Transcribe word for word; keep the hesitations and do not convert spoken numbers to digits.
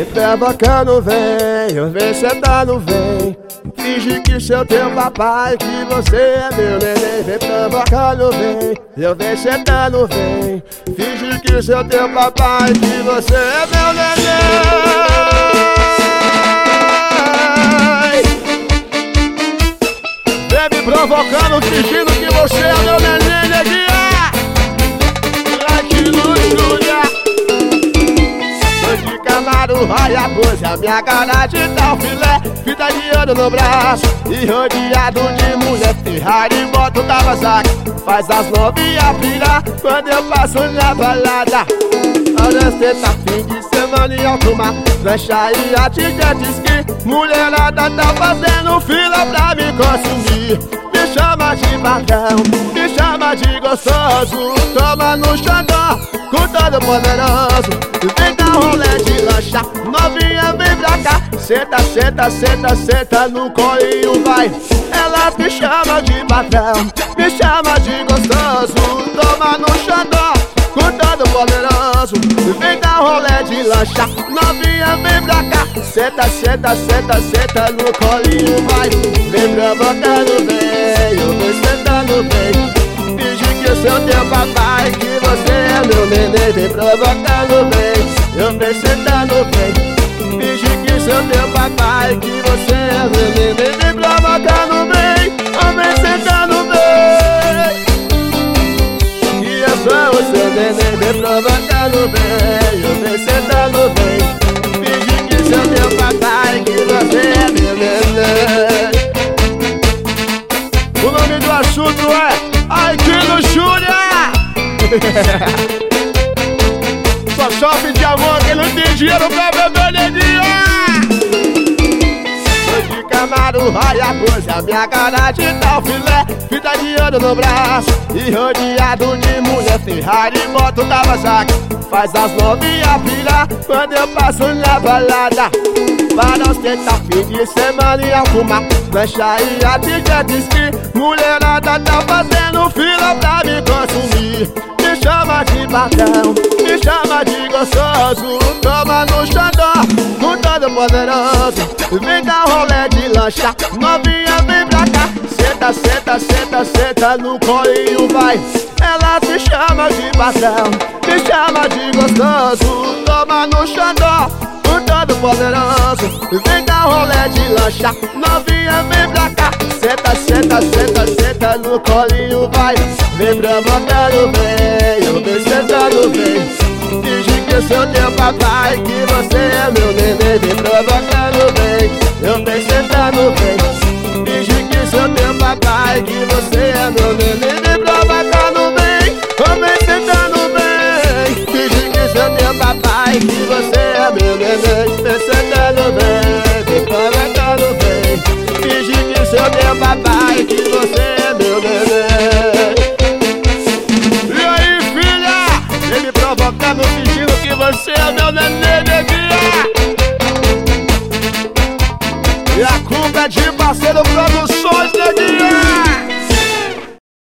Vem provocando, vem, eu vem sentando, vem. Finge que sou teu papai, que você é meu neném. Vem provocando, vem, eu vem sentando, vem. Finge que sou teu papai, que você é meu neném. Vem me provocando, fingindo que você é meu neném, neguinha. Like luxúria. De Camaro, vai a coisa, minha garagem dá o filé. Fita de ouro no braço e rodeado de mulher. Ferrari, moto, Kawasaki, faz as novinhas pirar quando eu passo na balada. Olha, cê tá fim de semana em alto mar, lancha e a jet ski. Mulherada tá fazendo fila pra me consumir. Me chama de patrão, me chama de gostoso. Toma no xandó, com todo poderoso. Vem dar rolê de lancha, novinha vem pra cá. Senta, senta, senta, senta no colinho, vai. Elas me chamam de patrão, me chama de gostoso. Toma no xandó, com todo poderoso. Vem dar rolê de lancha, novinha vem pra cá. Senta, senta, senta, senta no colinho, vai. Vem provocando, vem, eu vou sentando, vem. Finge que eu sou teu papai, que você é meu neném. Vem provocando, vem, eu vem sentando, vem. Finge que sou teu papai, que você é meu neném. Vem provocando, vem, eu vem sentando, vem. Que eu sou o seu neném. Vem provocando, vem, eu vem sentando, vem. Finge que sou teu papai, que você é meu neném. O nome do assunto é Ai que luxúria! Só sofre de amor quem não tem dinheiro pra beber neguinha. Tô de Camaro, vai a coisa, minha garagem tá o filé. Fita de ouro no braço e rodeado de mulher. Ferrari, moto, Kawasaki, faz as novinhas pirar quando eu passo na balada. Para ostentar fim de semana em alto mar, lancha e a jet ski. Mulherada tá fazendo fila pra me consumir. Me chama de patrão, me chama de gostoso. Toma no xandó, com todo poderoso. Vem dar rolê de lancha, novinha vem pra cá. Senta, senta, senta, senta no colinho, vai. Ela se chama de patrão, me chama de gostoso. Toma no xandó, com todo poderoso. Vem dar rolê de lancha, novinha vem pra cá. Senta, senta, senta, senta no colinho, vai. Vem provocando, vem, eu vem sentando, vem. Finge que eu sou teu papai, que você é meu neném. Vem provocando, vem, eu vem sentando, vem. Finge que sou teu papai, que você é meu neném. Vem provocando, vem, eu vem sentando, vem. Finge que sou teu papai, que você é meu neném. Vem sentando, vem, vem provocando, vem. Finge que sou teu papai, que você é meu neném. E aí, filha? Vem me provocando, fingindo que você é meu neném.